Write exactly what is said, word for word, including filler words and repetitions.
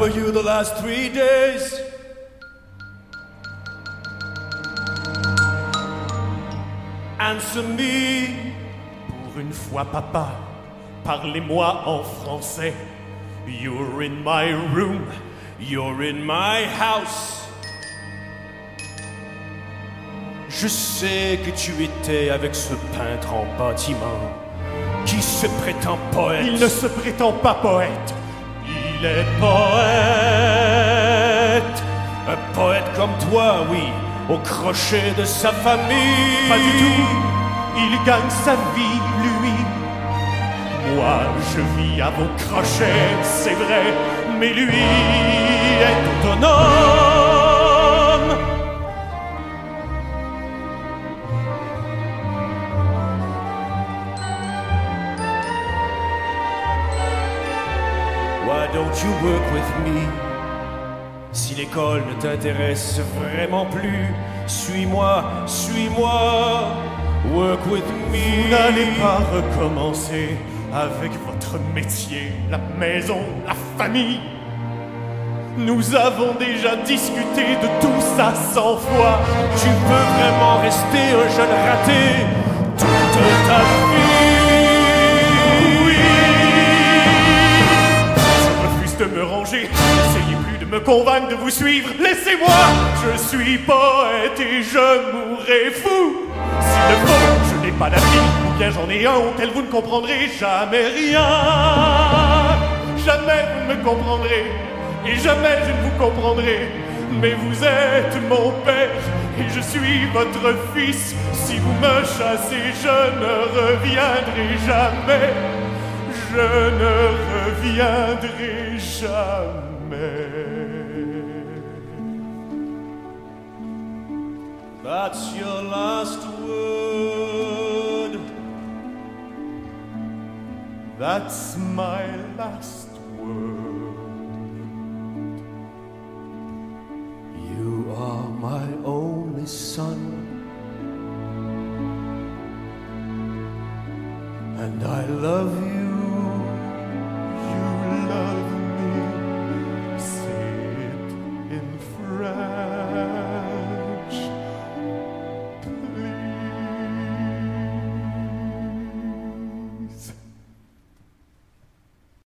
remember you the last three days. Answer me. Pour une fois, papa, parlez-moi en français. You're in my room, you're in my house. Je sais que tu étais avec ce peintre en bâtiment qui se prétend poète. Il ne se prétend pas poète. Il est poète. Un poète comme toi, oui, au crochet de sa famille. Pas du tout. Il gagne sa vie, lui. Moi, je vis à vos crochets, c'est vrai, mais lui est autonome. Why don't you work with me? Si l'école ne t'intéresse vraiment plus, suis-moi, suis-moi, work with me. Vous n'allez pas recommencer avec votre métier, la maison, la famille. Nous avons déjà discuté de tout ça cent fois. Tu peux vraiment rester un jeune raté toute ta vie. Oui. Je refuse de me ranger. N'essayez plus de me convaincre de vous suivre. Laissez-moi. Je suis poète et je mourrai fou. S'il le faut, je n'ai pas d'avis, ou bien j'en ai un auquel vous ne comprendrez jamais rien. Jamais vous ne me comprendrez, et jamais je ne vous comprendrai. Mais vous êtes mon père, et je suis votre fils. Si vous me chassez, je ne reviendrai jamais. Je ne reviendrai jamais. That's your last word. That's my last word. You are my only son, and I love you